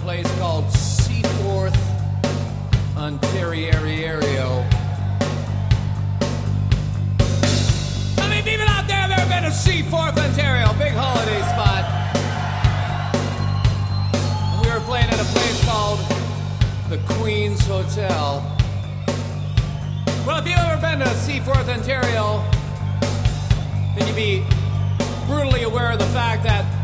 place called Seaforth, Ontario. I mean, people out there have ever been to Seaforth, Ontario, big holiday spot. We were playing at a place called the Queen's Hotel. Well, if you've ever been to Seaforth, Ontario, then you'd be brutally aware of the fact that